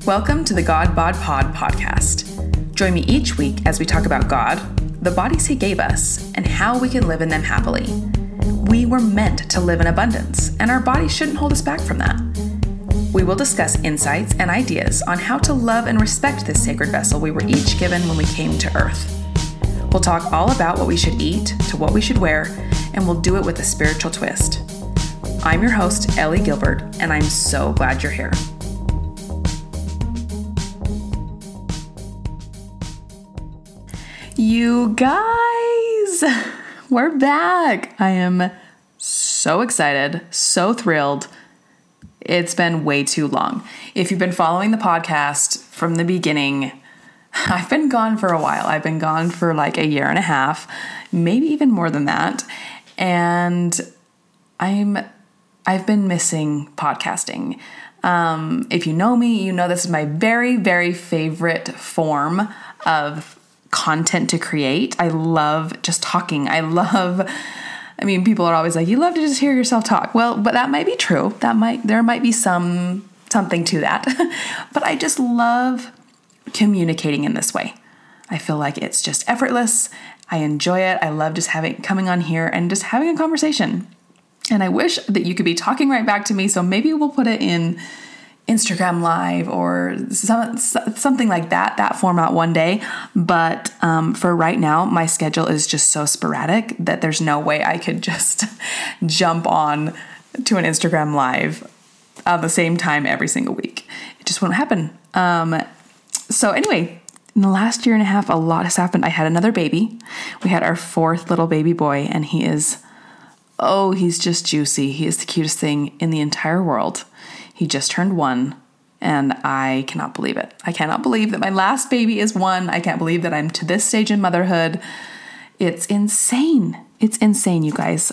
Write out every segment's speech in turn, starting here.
Welcome to the God Bod Pod podcast. Join me each week as we talk about God, the bodies He gave us, and how we can live in them happily. We were meant to live in abundance, and our bodies shouldn't hold us back from that. We will discuss insights and ideas on how to love and respect this sacred vessel we were each given when we came to Earth. We'll talk all about what we should eat, to what we should wear, and we'll do it with a spiritual twist. I'm your host, Ellie Gilbert, and I'm so glad you're here. You guys, we're back. I am so excited, so thrilled. It's been way too long. If you've been following the podcast from the beginning, I've been gone for a while. I've been gone for like a year and a half, maybe even more than that. And I've been missing podcasting. If you know me, you know this is my very, very favorite form of content to create. I love just talking. People are always like, you love to just hear yourself talk. Well, but that might be true. There might be something to that. But I just love communicating in this way. I feel like it's just effortless. I enjoy it. I love just coming on here and just having a conversation. And I wish that you could be talking right back to me. So maybe we'll put it in Instagram Live or something like that format one day. But for right now, my schedule is just so sporadic that there's no way I could just jump on to an Instagram Live at the same time every single week. It just won't happen. So anyway, in the last year and a half, a lot has happened. I had another baby. We had our fourth little baby boy, and he's just juicy. He is the cutest thing in the entire world. He just turned 1, and I cannot believe it. I cannot believe that my last baby is 1. I can't believe that I'm to this stage in motherhood. It's insane. It's insane, you guys.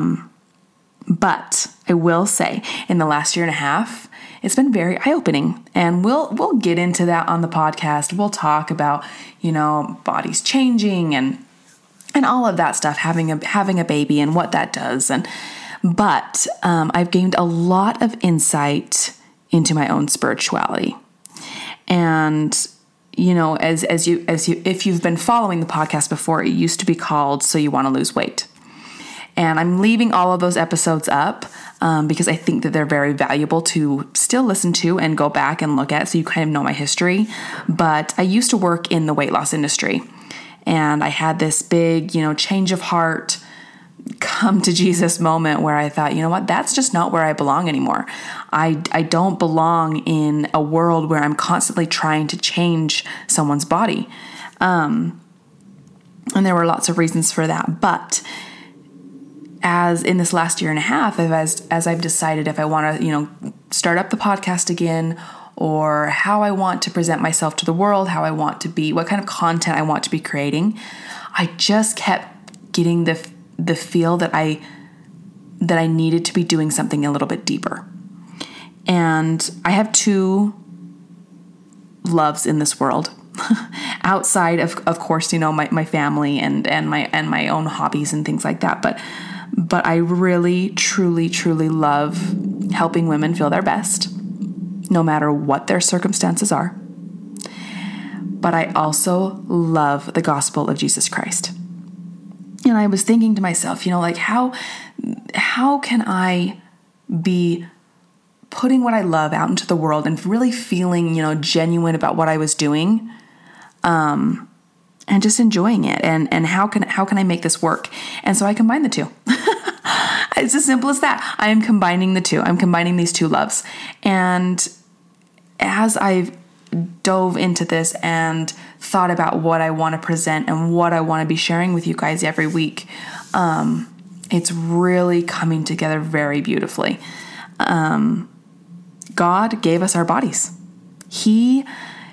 But I will say, in the last year and a half, it's been very eye-opening, and we'll get into that on the podcast. We'll talk about, bodies changing and all of that stuff, having a baby and what that does. But I've gained a lot of insight into my own spirituality. And, if you've been following the podcast before, it used to be called So You Want to Lose Weight. And I'm leaving all of those episodes up because I think that they're very valuable to still listen to and go back and look at, so you kind of know my history. But I used to work in the weight loss industry, and I had this big, change of heart, come to Jesus moment where I thought, you know what, that's just not where I belong anymore. I don't belong in a world where I'm constantly trying to change someone's body. And there were lots of reasons for that. But as in this last year and a half, as I've decided if I want to, start up the podcast again, or how I want to present myself to the world, how I want to be, what kind of content I want to be creating, I just kept getting the feel that I needed to be doing something a little bit deeper. And I have 2 loves in this world, outside of course, my family and my own hobbies and things like that. But I really, truly, truly love helping women feel their best, no matter what their circumstances are. But I also love the gospel of Jesus Christ. And I was thinking to myself, how can I be putting what I love out into the world and really feeling, genuine about what I was doing, and just enjoying it. And how can I make this work? And so I combined the 2. It's as simple as that. I am combining the 2. I'm combining these 2 loves. And as I've dove into this and thought about what I want to present and what I want to be sharing with you guys every week, it's really coming together very beautifully. God gave us our bodies. He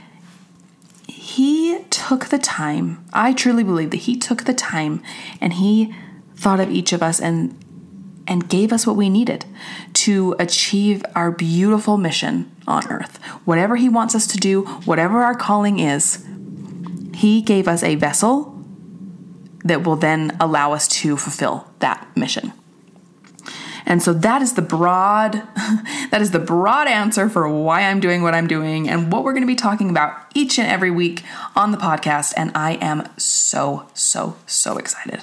took the time. I truly believe that He took the time and He thought of each of us and gave us what we needed to achieve our beautiful mission on earth. Whatever He wants us to do, whatever our calling is, He gave us a vessel that will then allow us to fulfill that mission. And so that is the broad answer for why I'm doing what I'm doing and what we're going to be talking about each and every week on the podcast. And I am so excited.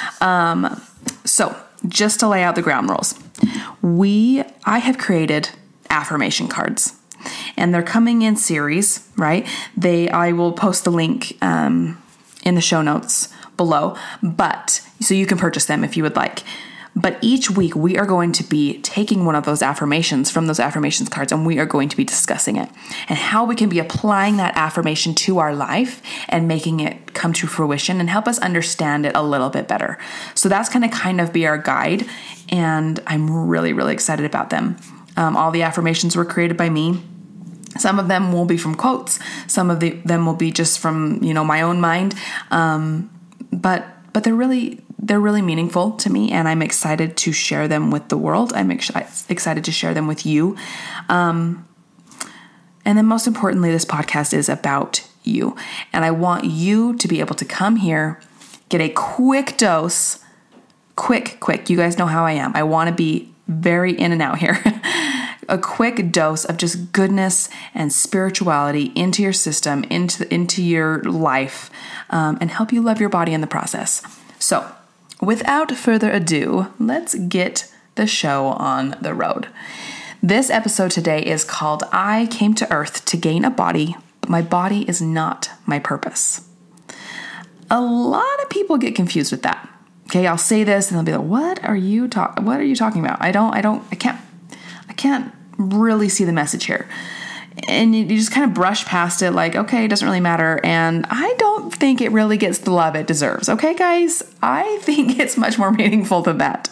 So just to lay out the ground rules, I have created affirmation cards, and they're coming in series, right? I will post the link in the show notes below, but so you can purchase them if you would like. But each week we are going to be taking one of those affirmations from those affirmations cards, and we are going to be discussing it and how we can be applying that affirmation to our life and making it come to fruition and help us understand it a little bit better. So that's going to kind of be our guide, and I'm really excited about them. All the affirmations were created by me. Some of them will be from quotes. Some of them will be just from, my own mind. But they're really meaningful to me, and I'm excited to share them with the world. I'm excited to share them with you. And then most importantly, this podcast is about you. And I want you to be able to come here, get a quick dose, quick. You guys know how I am. I want to be very in and out here. A quick dose of just goodness and spirituality into your system, into your life, and help you love your body in the process. So without further ado, let's get the show on the road. This episode today is called I Came to Earth to Gain a Body, but My Body is Not My Purpose. A lot of people get confused with that. Okay, I'll say this and they'll be like, what are you talking about? I can't really see the message here. And you just kind of brush past it like, okay, it doesn't really matter. And I don't think it really gets the love it deserves. Okay, guys? I think it's much more meaningful than that.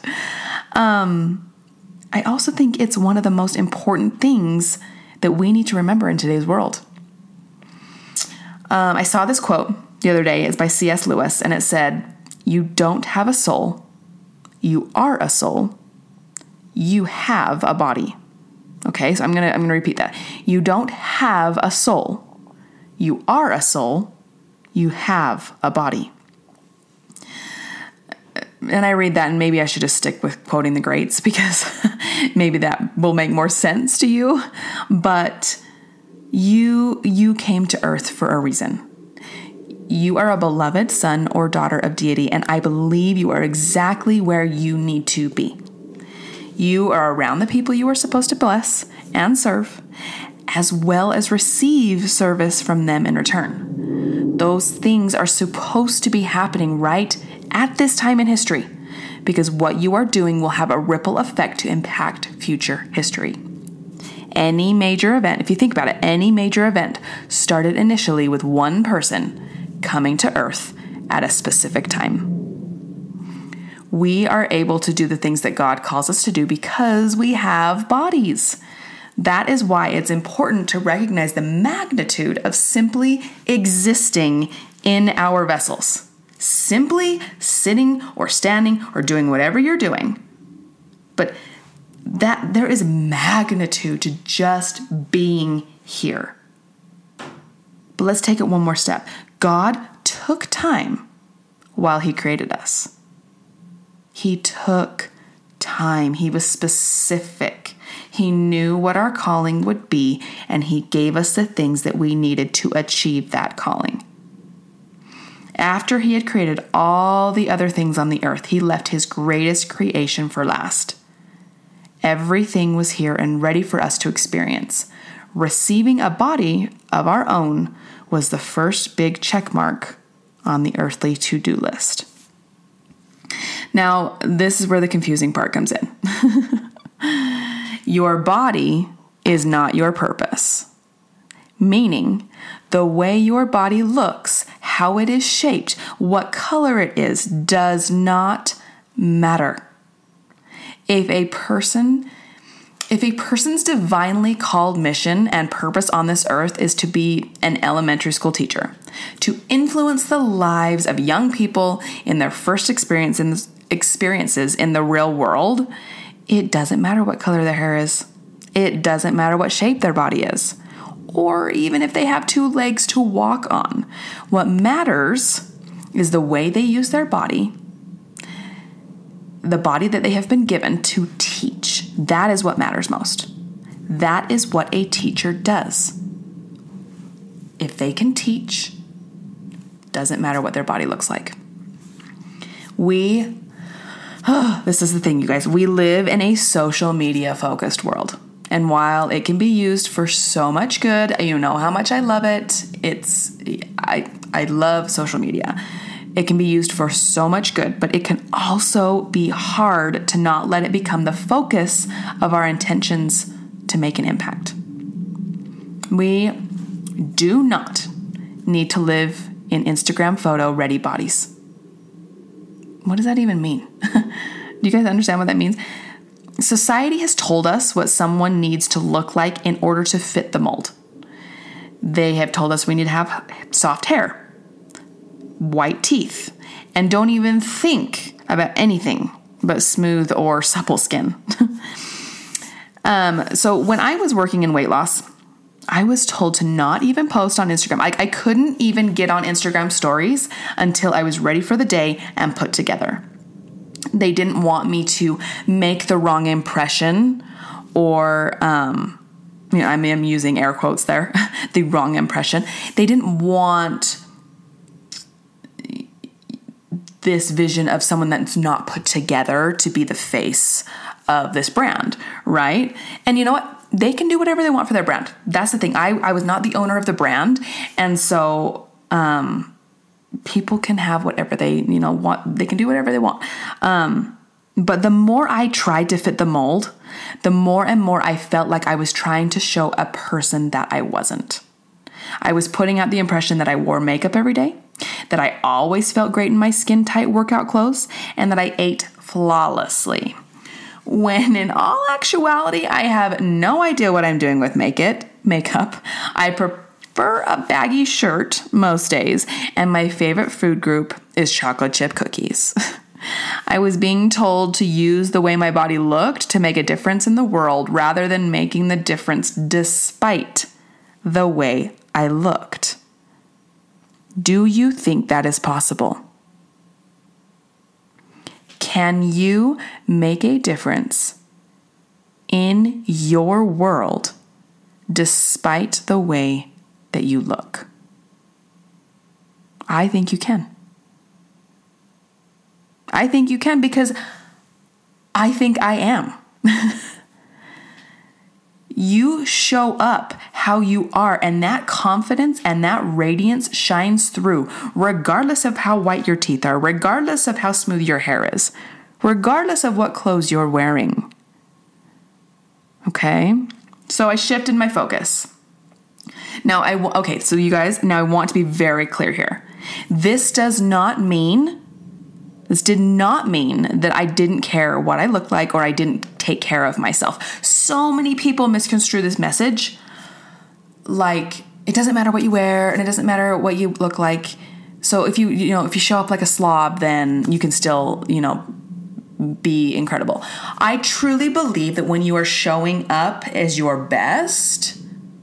I also think it's one of the most important things that we need to remember in today's world. I saw this quote the other day. It's by C.S. Lewis, and it said, "You don't have a soul. You are a soul. You have a body." Okay, so I'm gonna repeat that. You don't have a soul. You are a soul. You have a body. And I read that, and maybe I should just stick with quoting the greats because maybe that will make more sense to you. But you came to earth for a reason. You are a beloved son or daughter of deity, and I believe you are exactly where you need to be. You are around the people you are supposed to bless and serve, as well as receive service from them in return. Those things are supposed to be happening right at this time in history, because what you are doing will have a ripple effect to impact future history. Any major event, if you think about it, any major event started initially with one person coming to Earth at a specific time. We are able to do the things that God calls us to do because we have bodies. That is why it's important to recognize the magnitude of simply existing in our vessels. Simply sitting or standing or doing whatever you're doing. But that there is magnitude to just being here. But let's take it one more step. God took time while He created us. He took time. He was specific. He knew what our calling would be, and He gave us the things that we needed to achieve that calling. After He had created all the other things on the earth, He left His greatest creation for last. Everything was here and ready for us to experience. Receiving a body of our own was the first big check mark on the earthly to-do list. Now, this is where the confusing part comes in. Your body is not your purpose. Meaning, the way your body looks, how it is shaped, what color it is, does not matter. If a person's divinely called mission and purpose on this earth is to be an elementary school teacher, to influence the lives of young people in their first experiences in the real world, it doesn't matter what color their hair is. It doesn't matter what shape their body is, or even if they have 2 legs to walk on. What matters is the way they use their body the body that they have been given to teach. That is what matters most. That is what a teacher does. If they can teach, doesn't matter what their body looks like. This is the thing, you guys. We live in a social media focused world. And while it can be used for so much good, you know how much I love it. I love social media. It can be used for so much good, but it can also be hard to not let it become the focus of our intentions to make an impact. We do not need to live in Instagram photo ready bodies. What does that even mean? Do you guys understand what that means? Society has told us what someone needs to look like in order to fit the mold. They have told us we need to have soft hair, white teeth, and don't even think about anything but smooth or supple skin. So when I was working in weight loss, I was told to not even post on Instagram. I couldn't even get on Instagram stories until I was ready for the day and put together. They didn't want me to make the wrong impression or, I'm using air quotes there, the wrong impression. They didn't want this vision of someone that's not put together to be the face of this brand, right? And you know what? They can do whatever they want for their brand. That's the thing. I was not the owner of the brand. And so people can have whatever they want. They can do whatever they want. But the more I tried to fit the mold, the more and more I felt like I was trying to show a person that I wasn't. I was putting out the impression that I wore makeup every day, that I always felt great in my skin tight workout clothes, and that I ate flawlessly. When in all actuality, I have no idea what I'm doing with makeup. I prefer a baggy shirt most days, and my favorite food group is chocolate chip cookies. I was being told to use the way my body looked to make a difference in the world rather than making the difference despite the way I looked. Do you think that is possible? Can you make a difference in your world despite the way that you look? I think you can. I think you can because I think I am. You show up how you are, and that confidence and that radiance shines through regardless of how white your teeth are, regardless of how smooth your hair is, regardless of what clothes you're wearing. Okay? So I shifted my focus. So you guys, now I want to be very clear here. This did not mean that I didn't care what I looked like or I didn't take care of myself. So many people misconstrue this message like it doesn't matter what you wear and it doesn't matter what you look like. So if you show up like a slob, then you can still, be incredible. I truly believe that when you are showing up as your best,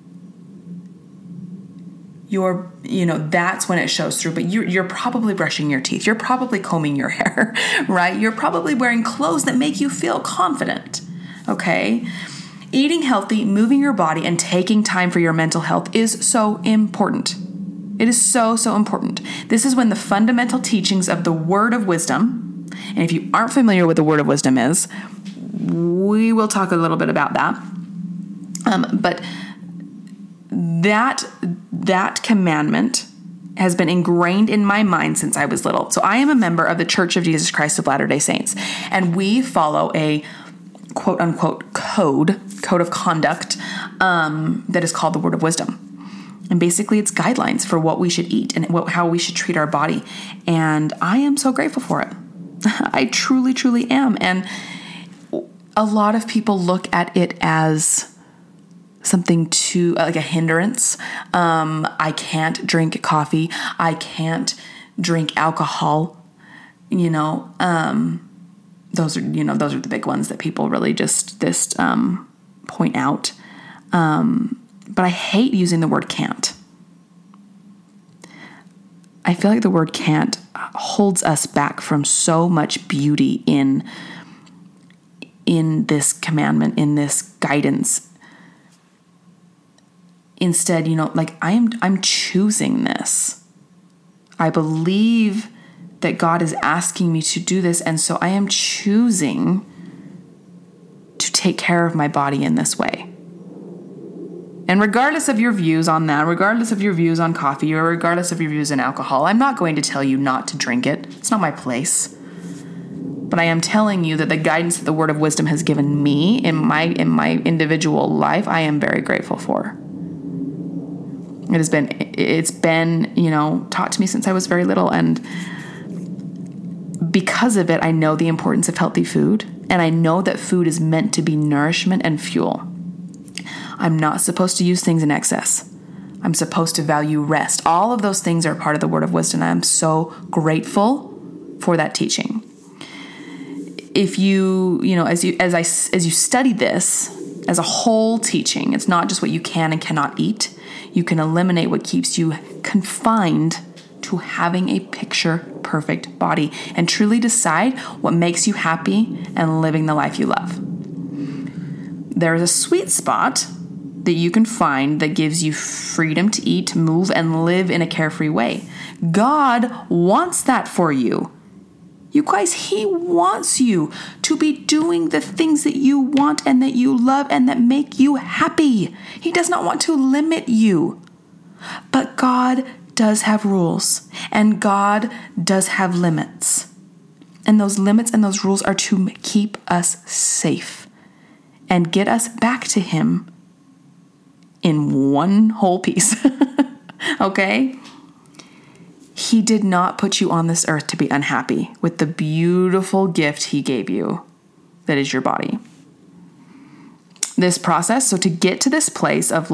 that's when it shows through. But you're probably brushing your teeth. You're probably combing your hair, right? You're probably wearing clothes that make you feel confident, okay? Eating healthy, moving your body, and taking time for your mental health is so important. It is so, so important. This is when the fundamental teachings of the word of wisdom, and if you aren't familiar with the word of wisdom is, we will talk a little bit about that. But that commandment has been ingrained in my mind since I was little. So I am a member of the Church of Jesus Christ of Latter-day Saints, and we follow a quote unquote code of conduct that is called the Word of Wisdom. And basically it's guidelines for what we should eat and how we should treat our body. And I am so grateful for it. I truly, truly am. And a lot of people look at it as something like a hindrance. I can't drink coffee. I can't drink alcohol. Those are the big ones that people really just point out. But I hate using the word can't. I feel like the word can't holds us back from so much beauty in this commandment, in this guidance. Instead, like I'm choosing this. I believe that God is asking me to do this, and so I am choosing to take care of my body in this way. And regardless of your views on that, regardless of your views on coffee, or regardless of your views on alcohol, I'm not going to tell you not to drink it. It's not my place. But I am telling you that the guidance that the Word of Wisdom has given me in my individual life, I am very grateful for. It's been, taught to me since I was very little, and because of it, I know the importance of healthy food, and I know that food is meant to be nourishment and fuel. I'm not supposed to use things in excess. I'm supposed to value rest. All of those things are part of the Word of Wisdom. I'm so grateful for that teaching. If you as you study this as a whole teaching, it's not just what you can and cannot eat. You can eliminate what keeps you confined to having a picture perfect body and truly decide what makes you happy and living the life you love. There is a sweet spot that you can find that gives you freedom to eat, move, and live in a carefree way. God wants that for you. You guys, He wants you to be doing the things that you want and that you love and that make you happy. He does not want to limit you. But God does have rules, and God does have limits. And those limits and those rules are to keep us safe and get us back to Him in one whole piece. Okay? He did not put you on this earth to be unhappy with the beautiful gift He gave you, that is your body. This process, so to get to this place of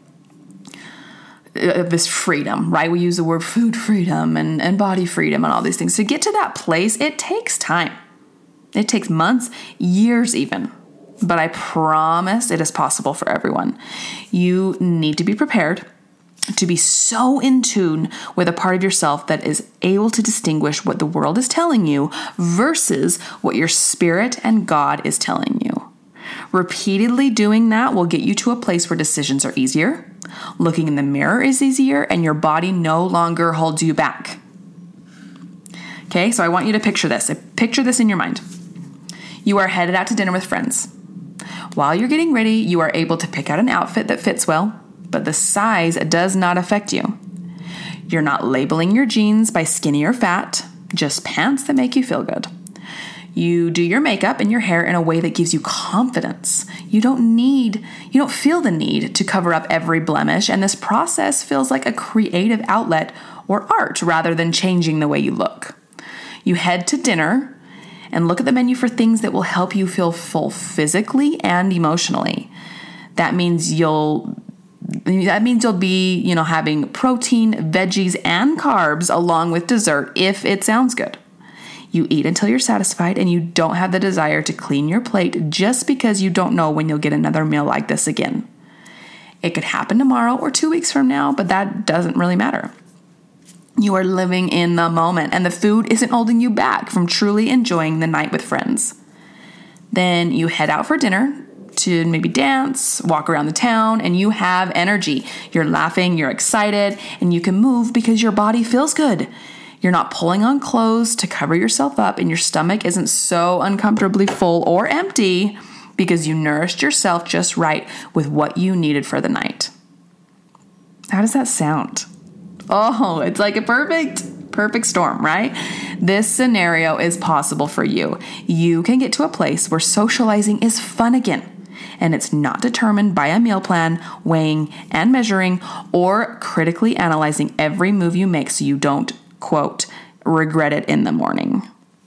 this freedom, right? We use the word food freedom and body freedom and all these things. To get to that place, it takes time. It takes months, years even. But I promise it is possible for everyone. You need to be prepared to be so in tune with a part of yourself that is able to distinguish what the world is telling you versus what your spirit and God is telling you. Repeatedly doing that will get you to a place where decisions are easier, looking in the mirror is easier, and your body no longer holds you back. Okay, so I want you to picture this. Picture this in your mind. You are headed out to dinner with friends. While you're getting ready, you are able to pick out an outfit that fits well, but the size does not affect you. You're not labeling your jeans by skinny or fat, just pants that make you feel good. You do your makeup and your hair in a way that gives you confidence. You don't feel the need to cover up every blemish, and this process feels like a creative outlet or art rather than changing the way you look. You head to dinner and look at the menu for things that will help you feel full physically and emotionally. That means you'll be, having protein, veggies, and carbs along with dessert if it sounds good. You eat until you're satisfied and you don't have the desire to clean your plate just because you don't know when you'll get another meal like this again. It could happen tomorrow or 2 weeks from now, but that doesn't really matter. You are living in the moment, and the food isn't holding you back from truly enjoying the night with friends. Then you head out for dinner to maybe dance, walk around the town, and you have energy. You're laughing, you're excited, and you can move because your body feels good. You're not pulling on clothes to cover yourself up, and your stomach isn't so uncomfortably full or empty because you nourished yourself just right with what you needed for the night. How does that sound? Oh, it's like a perfect storm, right? This scenario is possible for you. You can get to a place where socializing is fun again, and it's not determined by a meal plan, weighing and measuring, or critically analyzing every move you make so you don't, quote, regret it in the morning.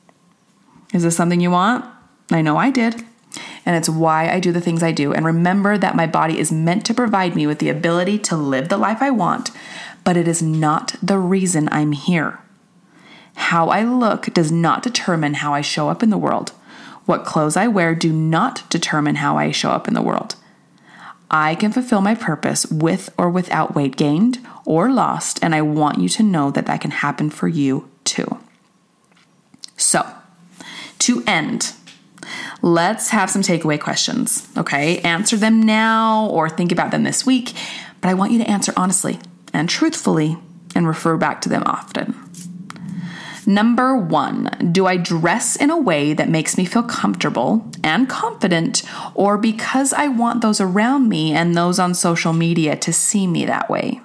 Is this something you want? I know I did. And it's why I do the things I do. And remember that my body is meant to provide me with the ability to live the life I want, but it is not the reason I'm here. How I look does not determine how I show up in the world. What clothes I wear do not determine how I show up in the world. I can fulfill my purpose with or without weight gained or lost, and I want you to know that that can happen for you too. So, to end, let's have some takeaway questions, okay? Answer them now or think about them this week, but I want you to answer honestly and truthfully and refer back to them often. Number 1, do I dress in a way that makes me feel comfortable and confident, or because I want those around me and those on social media to see me that way?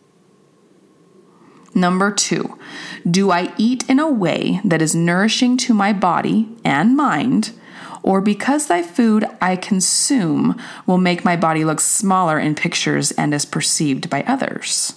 Number 2, do I eat in a way that is nourishing to my body and mind, or because the food I consume will make my body look smaller in pictures and is perceived by others?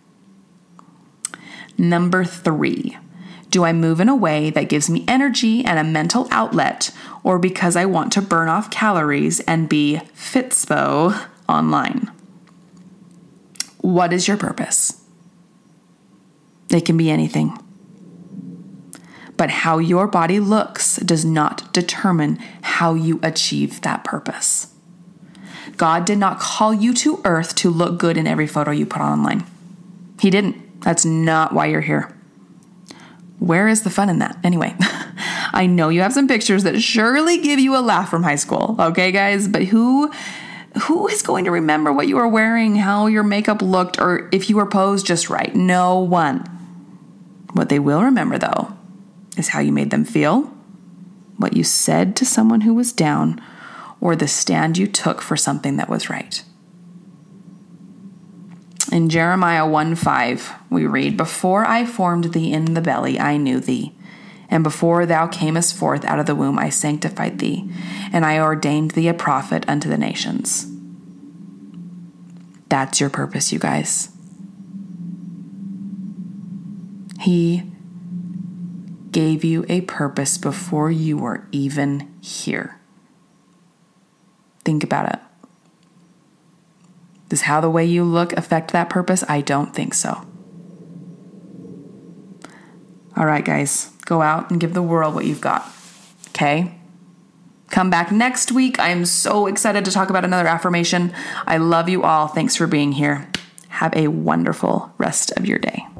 Number 3, do I move in a way that gives me energy and a mental outlet, or because I want to burn off calories and be fitspo online? What is your purpose? It can be anything. But how your body looks does not determine how you achieve that purpose. God did not call you to earth to look good in every photo you put online. He didn't. That's not why you're here. Where is the fun in that? Anyway, I know you have some pictures that surely give you a laugh from high school. Okay, guys? But who is going to remember what you were wearing, how your makeup looked, or if you were posed just right? No one. What they will remember, though, is how you made them feel, what you said to someone who was down, or the stand you took for something that was right. In Jeremiah 1:5, we read, "Before I formed thee in the belly, I knew thee. And before thou camest forth out of the womb, I sanctified thee, and I ordained thee a prophet unto the nations." That's your purpose, you guys. He gave you a purpose before you were even here. Think about it. Does how the way you look affect that purpose? I don't think so. All right, guys, go out and give the world what you've got. Okay? Come back next week. I am so excited to talk about another affirmation. I love you all. Thanks for being here. Have a wonderful rest of your day.